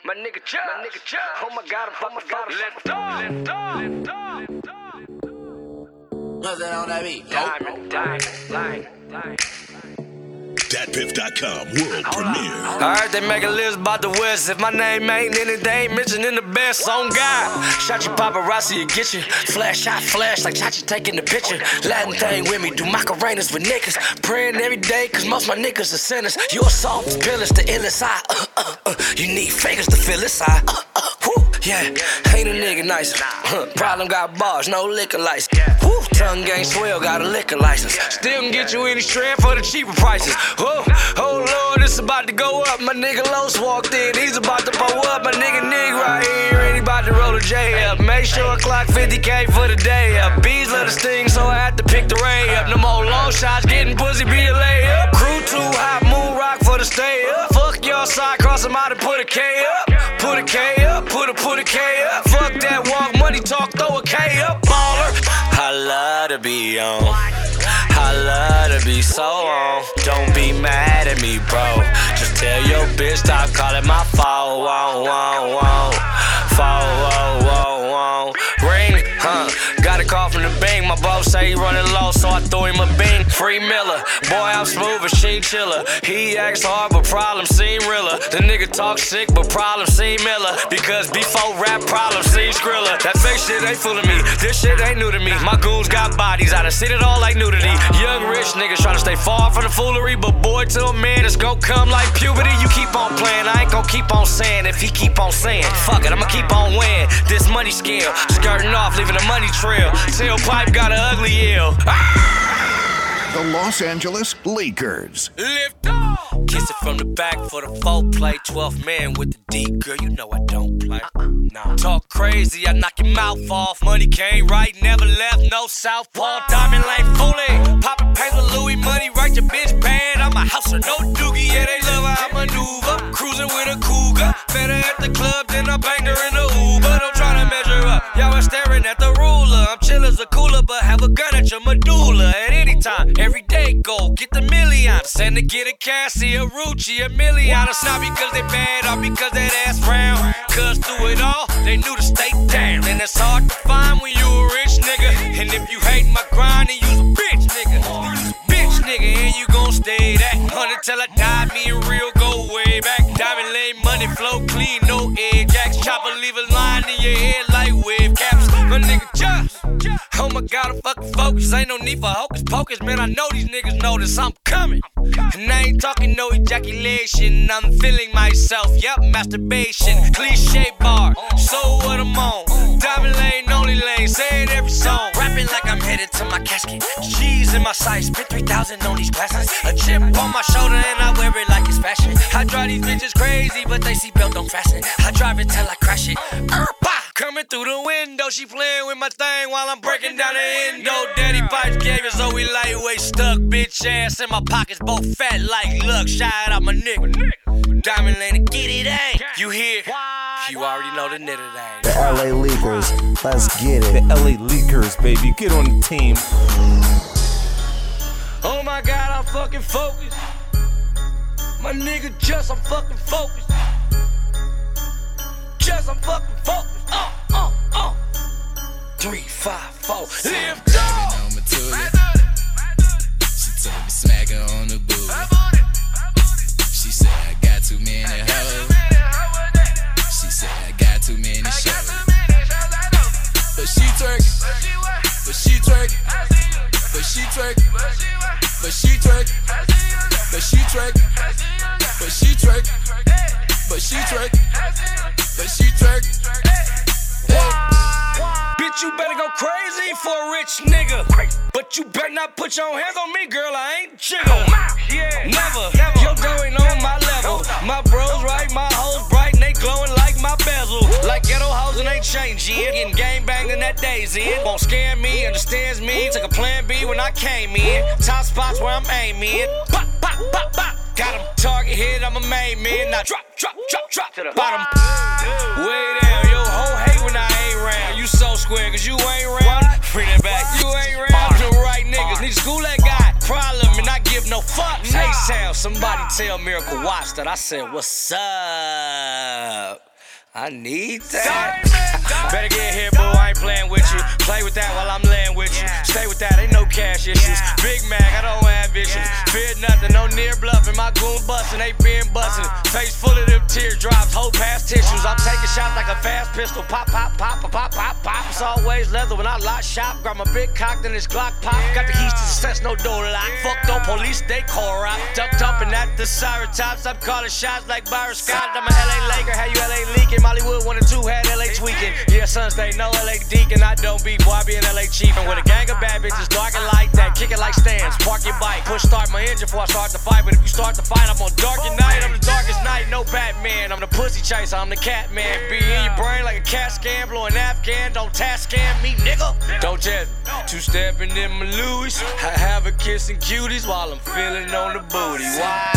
My nigga Chubb. Oh my God, I'm fucking focused. Let's go. What's that on that beat? Diamond. DatPiff.com world premiere. I heard they make a list about the West. If my name ain't in it, they ain't mentioning the best on God. Shot you paparazzi, you get you. Flash like Chachi taking the picture. Latin thing with me, do Macarenas with niggas. Praying every day, cause most my niggas are sinners. You a soft pillars, the illest eye. You need fakers to fill this eye. Yeah, ain't a nigga nice. Problem got bars, no liquor license. Woo, tongue gang swell, got a liquor license. Still can get you any strand for the cheaper prices. Whoa, oh Lord, it's about to go up. My nigga Los walked in, he's about to blow up. My nigga Nig right here, and he about to roll a J up. Make sure I clock 50K for the day up. Bees let us sting, so I had to pick the ray up. No more long shots, getting pussy be a layup. Crew too hot, moon rock for the stay up. Fuck your side, cross them out and put a K up. Put a K up, put a K up. Fuck that walk, money talk, throw a K up. Baller. I love to be on. I love to be so on. Don't be mad at me, bro. Just tell your bitch stop calling my phone. Ring, got a call from the bank. My boss say he running low, so I threw him a bing. Free Miller, boy I'm smooth as Sheen Chiller. He acts hard, but problems seem realer. The nigga talk sick, but problems seem miller. Because before rap, problems seem skriller. That fake shit ain't fooling me. This shit ain't new to me. My goons got bodies, I done seen it all like nudity. Young rich niggas tryna stay far from the foolery, but boy to a man it's gon' come like puberty. You keep on playing, I ain't gon' keep on saying. If he keep on saying, fuck it, I'ma keep on weighing this money scale. Skirting off, leaving a money trail. Tailpipe got an ugly ill. The Los Angeles Lakers. Lift off. Kiss it from the back for the foreplay. 12th man with the D, girl, you know I don't play. Nah. Talk crazy, I knock your mouth off. Money came right, never left, no southpaw. Diamond Lane fully. Poppin' paint with Louis money, right your bitch bad. I'm a house with no doogie, yeah, they love how I maneuver. Cruising with a cougar. Better at the club than I banged her in the Uber. Don't try to measure up, y'all are staring at the ruler. I'm chill as a cooler, but have a gun at your medulla at any time. Every day go, get the million. Send to get a Cassie, a Rucci, a million. It's not because they bad or because that ass round. Cause through it all, they knew to stay down. And it's hard to find when you a rich nigga. And if you hate my grind, then you's a bitch nigga. You's a bitch nigga, and you gon' stay that. 100 till I die, me and real go way back. Diamond lane money flow clean, no egg jacks. Chopper leave a line in your head like wave caps. My nigga just, oh my God, I'm fucking focused. Ain't no need for hocus pocus, man. I know these niggas notice I'm coming. And I ain't talking no ejaculation. I'm feeling myself, yup, masturbation. Cliche bar, so what I'm on. Diamond lane, only lane, say it every song. Rapping like I'm headed to my casket. G's in my sight, spent 3,000 on these glasses. A chip on my shoulder and I wear it like it's fashion. I drive these bitches crazy, but they seatbelt don't fasten. I drive it till I crash it. Coming through the window, she playing with my thing while I'm breaking down the endo. Daddy pipes gave it, so we lightweight stuck. Bitch ass in my pockets, both fat like luck. Shout out my nigga. Diamond lane to get it, ain't you hear? You already know the knitter thing. The LA Lakers, let's get it. The LA Lakers, baby, get on the team. Oh my God, I'm fucking focused. My nigga just, I'm fucking focused. Just, I'm fucking focused. 3, 5, 4. Lift up. She told me smack her on the booty. She said I got too many hoes. She said I got too many shows. But she twerk. But she twerk. But she twerk. But she twerk. But she twerk. But she twerk. But she twerk. But she twerk. Bitch, you better go crazy for a rich nigga. But you better not put your hands on me, girl, I ain't jiggle. Never, your girl ain't on my level. My bros right, my hoes bright, and they glowing like my bezel. Like ghetto hoes and they changing. Getting gang banged in that days in. Won't scare me, understands me. Took a plan B when I came in. Top spots where I'm aiming. Pop, pop, pop, pop. Got him target hit, I'm a main man. Now drop to the bottom. Way down, yo, hoe hate when I ain't round. You so square, cause you ain't round. Bring that back, you ain't round. The right niggas, need to school that guy. Problem, and I give no fucks. Hey, Sam, somebody tell Miracle Watch that I said, what's up? I need that. Better get here, boo, I ain't playing with you. Play with that while I'm laying with you. Stay with that, ain't no cash issues. Big Mac, I don't have issues. Fear nothing, no near bluffing. My goon bustin', they been bustin'. Face full of them teardrops, whole past tissues. I'm taking shots like a fast pistol. Pop, pop, pop, pop, pop, pop, pop. It's always leather when I lock shop. Grab my big cock, then it's Glock pop. Got the keys to success, no door lock. Fucked up police, they call rock. Ducked up and at the siren tops. I'm calling shots like Byron Scott. I'm a LA Laker, how you LA leaking? Mollywood 1 and 2 had LA tweaking. Yeah, Sunday, no LA Deacon. I don't beat, boy, I be in LA chiefin'. With a gang of bad bitches, darkin' like that. Kick it like stands, park your bike. Push start my engine before I start the fight. But if you start the fight, I'm on darkest night. I'm the darkest night, no Batman. I'm the pussy chaser, I'm the cat man. Be in your brain like a cat scan, blowing Afghan. Don't task scam me, nigga. Don't just two-stepping in my Louis. I have a kissing cuties while I'm feeling on the booty. Why?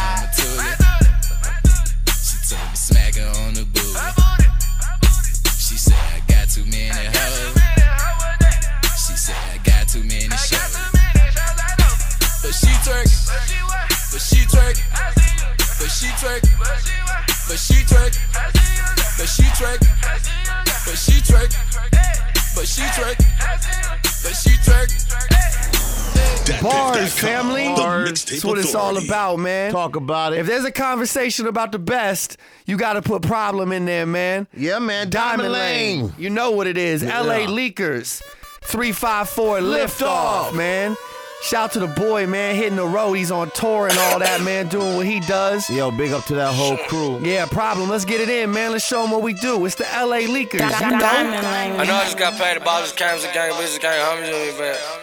She told me smack her on the booty. She said I got too many hoes. She said I got too many shows. But she twerk, but she twerk, but she twerk, but she twerk, but she twerk, but she twerk, but she twerk, but she twerk. Bars, family. Bars. That's what it's all about, man. Talk about it. If there's a conversation about the best, you got to put Problem in there, man. Yeah, man. Diamond Lane. You know what it is. Yeah. LA Leakers. 354 Lift Off, man. Shout to the boy, man, hitting the road. He's on tour and all that, man, doing what he does. Yo, big up to that whole crew. Yeah, Problem. Let's get it in, man. Let's show them what we do. It's the LA Leakers. You know? I know I just got paid. The ball just came, it's a game, but it's a game. How much you mean, man?